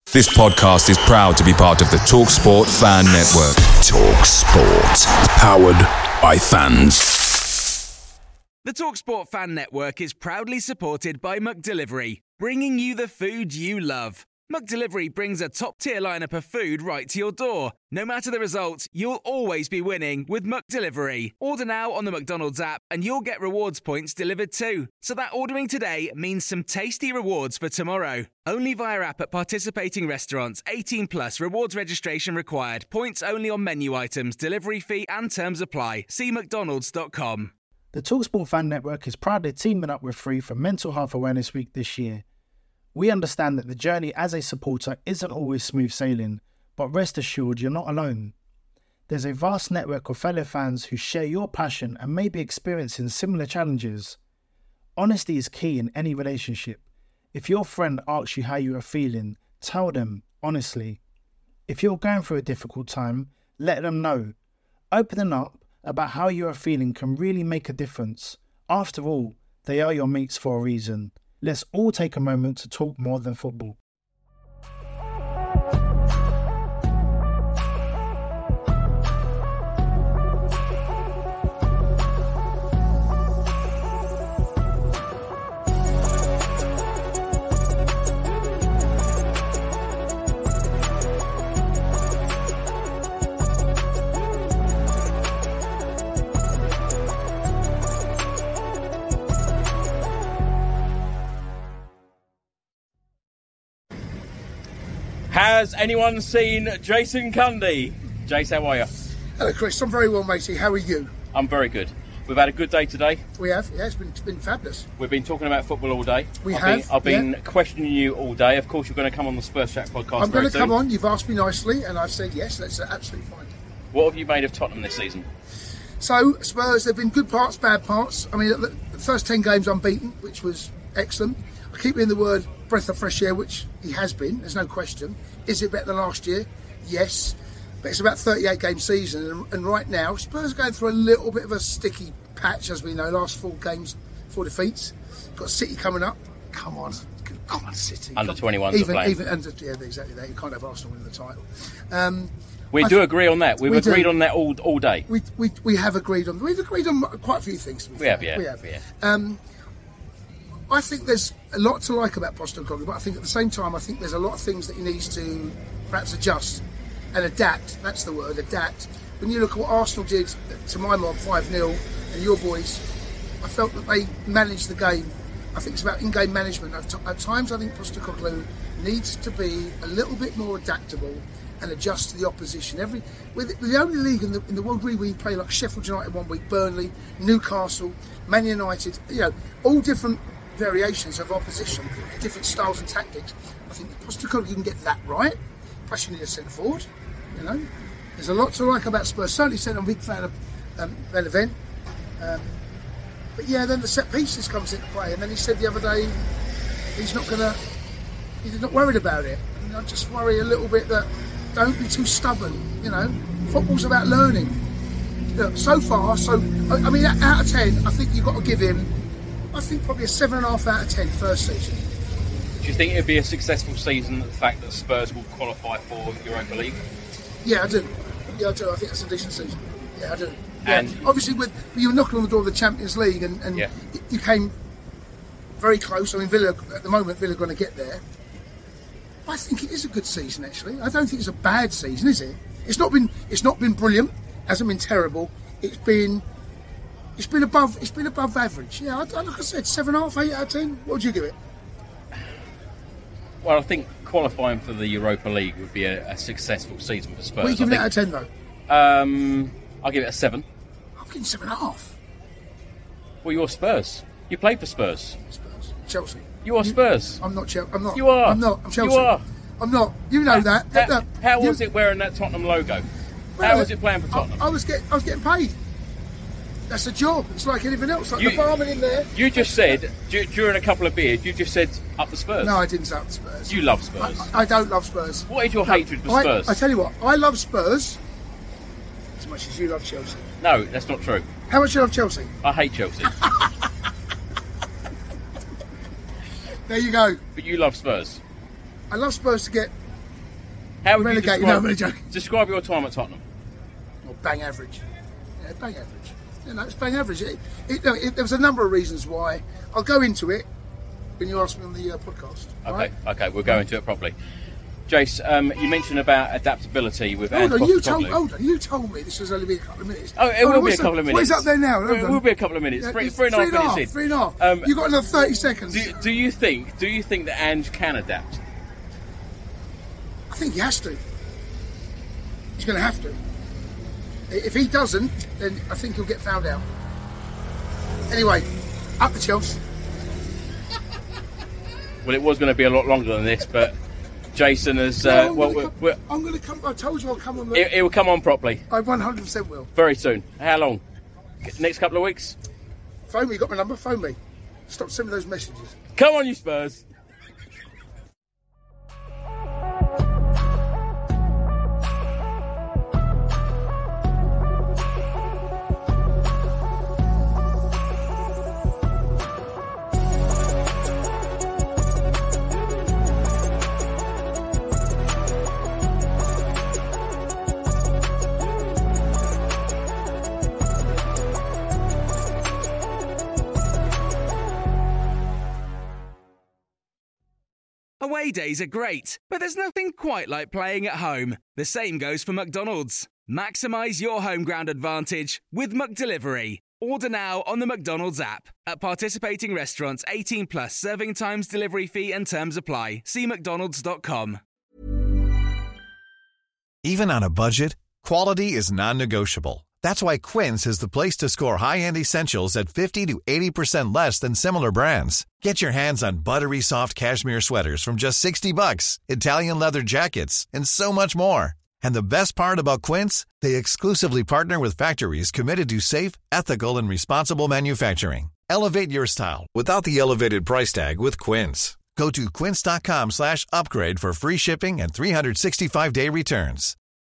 This podcast is proud to be part of the TalkSport Fan Network. TalkSport. Powered by fans. The TalkSport Fan Network is proudly supported by McDelivery, bringing you the food you love. McDelivery brings a top-tier lineup of food right to your door. No matter the result, you'll always be winning with McDelivery. Order now on the McDonald's app and you'll get rewards points delivered too. So that ordering today means some tasty rewards for tomorrow. Only via app at participating restaurants. 18 plus. Rewards registration required. Points only on menu items. Delivery fee and terms apply. See mcdonalds.com. The TalkSport Fan Network is proudly teaming up with Free for Mental Health Awareness Week this year. We understand that the journey as a supporter isn't always smooth sailing, but rest assured you're not alone. There's a vast network of fellow fans who share your passion and may be experiencing similar challenges. Honesty is key in any relationship. If your friend asks you how you are feeling, tell them honestly. If you're going through a difficult time, let them know. Opening up about how you are feeling can really make a difference. After all, they are your mates for a reason. Let's all take a moment to talk more than football. Has anyone seen Jason Cundy? Jace, how are you? Hello, Chris. I'm very well, matey. How are you? I'm very good. We've had a good day today. We have. Yeah, it's been fabulous. We've been talking about football all day. I've been questioning you all day. Of course, you're going to come on the Spurs Chat podcast. I'm going to come on. You've asked me nicely, and I've said yes. That's absolutely fine. What have you made of Tottenham this season? So, Spurs, there have been good parts, bad parts. I mean, the first 10 games unbeaten, which was excellent. I keep hearing the word breath of fresh air, which he has been, there's no question. Is it better than last year? Yes. But it's about 38-game season, and right now, Spurs are going through a little bit of a sticky patch, as we know. Last 4 games, 4 defeats. Got City coming up. Come on, City. Under 21s are playing. Yeah, exactly that. You can't have Arsenal win the title. We do agree on that. We've agreed on that all day. We have agreed on. We've agreed on quite a few things. We have. I think there's a lot to like about Postecoglou, but I think at the same time, I think there's a lot of things that he needs to perhaps adjust and adapt. That's the word, adapt. When you look at what Arsenal did to my mob, 5-0, and your boys, I felt that they managed the game. I think it's about in-game management. At times, I think Postecoglou needs to be a little bit more adaptable and adjust to the opposition. We're the only league in the world where we play like Sheffield United one week, Burnley, Newcastle, Man United, all different variations of opposition, different styles and tactics. I think Postecoglou can get that right. Plus you need a centre forward. There's a lot to like about Spurs. Certainly said I'm a big fan of Van de Ven. But yeah, then the set pieces comes into play, and then he said the other day he's not worried about it. And I just worry a little bit that don't be too stubborn. Football's about learning. So far, out of 10, I think you've got to give him, I think probably a 7.5 out of 10 first season. Do you think it'd be a successful season, the fact that Spurs will qualify for Europa League? Yeah, I do. I think that's a decent season. Yeah, I do. Yeah. And obviously, you were knocking on the door of the Champions League, and you came very close. I mean, Villa at the moment, Villa are going to get there. I think it is a good season. Actually, I don't think it's a bad season, is it? It's not been brilliant. Hasn't been terrible. It's been above average. Yeah, like I said, 7.5, 8 out of 10. What would you give it? Well, I think qualifying for the Europa League would be a successful season for Spurs. What are you giving it out of 10 though? I'll give it a 7. I'm giving 7.5. Well, you're Spurs. You played for Spurs. Spurs. Chelsea. You are Spurs. I'm not Chelsea. I'm not. You are. I'm not. I'm Chelsea. You are. I'm not. You know that. How was it wearing that Tottenham logo? How was it playing for Tottenham? I was getting paid. That's a job. It's like anything else. Like the barman in there. You just said, during a couple of beers, you just said up the Spurs. No, I didn't say up the Spurs. You love Spurs. I don't love Spurs. What is your hatred for Spurs? I tell you what, I love Spurs as much as you love Chelsea. No, that's not true. How much do you love Chelsea? I hate Chelsea. There you go. But you love Spurs. I love Spurs to get How would Relegated, you no, I'm only joking. describe your time at Tottenham? Well, bang average. Yeah, bang average. You know, it's bang average. There was a number of reasons why. I'll go into it when you ask me on the podcast. Okay, okay, we'll go into it properly. Jace, you mentioned about adaptability with Hold Ange on, Postecoglou. you told me this was only be a couple of minutes. Oh, it will be a couple of minutes. What is up there now? It will be a couple of minutes. Yeah, Three and a half minutes in. 3.5. You've got another 30 seconds. Do you think that Ange can adapt? I think he has to. He's going to have to. If he doesn't, then I think he'll get found out. Anyway, up the Chelsea. Well, it was going to be a lot longer than this, but Jason has. I'm going to come. I told you I'll come on. It will come on properly. I 100% will. Very soon. How long? Next couple of weeks? Phone me. You got my number? Phone me. Stop sending those messages. Come on, you Spurs. Away days are great, but there's nothing quite like playing at home. The same goes for McDonald's. Maximise your home ground advantage with McDelivery. Order now on the McDonald's app. At participating restaurants, 18 plus serving times, delivery fee and terms apply. See mcdonalds.com. Even on a budget, quality is non-negotiable. That's why Quince is the place to score high-end essentials at 50 to 80% less than similar brands. Get your hands on buttery soft cashmere sweaters from just $60, Italian leather jackets, and so much more. And the best part about Quince, they exclusively partner with factories committed to safe, ethical, and responsible manufacturing. Elevate your style without the elevated price tag with Quince. Go to quince.com/upgrade for free shipping and 365-day returns.